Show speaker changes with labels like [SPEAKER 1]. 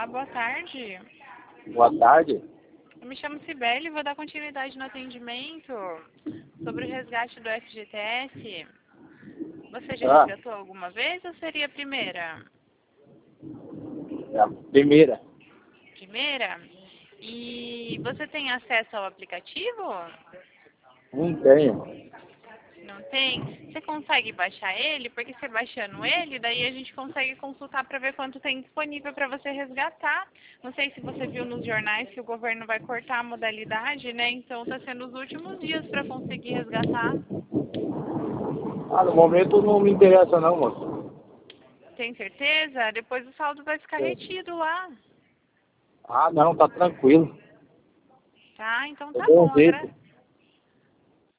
[SPEAKER 1] Olá, boa tarde.
[SPEAKER 2] Boa tarde.
[SPEAKER 1] Eu me chamo Cibele e vou dar continuidade no atendimento sobre o resgate do FGTS. Você já resgatou alguma vez ou seria a primeira?
[SPEAKER 2] É a primeira.
[SPEAKER 1] Primeira? E você tem acesso ao aplicativo?
[SPEAKER 2] Não tenho.
[SPEAKER 1] Não tem? Você consegue baixar ele? Porque você baixando ele, daí a gente consegue consultar para ver quanto tem disponível para você resgatar. Não sei se você viu nos jornais que o governo vai cortar a modalidade, né? Então está sendo os últimos dias para conseguir resgatar.
[SPEAKER 2] No momento não me interessa não, moço.
[SPEAKER 1] Tem certeza? Depois o saldo vai ficar retido lá.
[SPEAKER 2] Não, tá tranquilo.
[SPEAKER 1] Tá? Então
[SPEAKER 2] Eu
[SPEAKER 1] tá
[SPEAKER 2] dou um
[SPEAKER 1] bom.
[SPEAKER 2] jeito.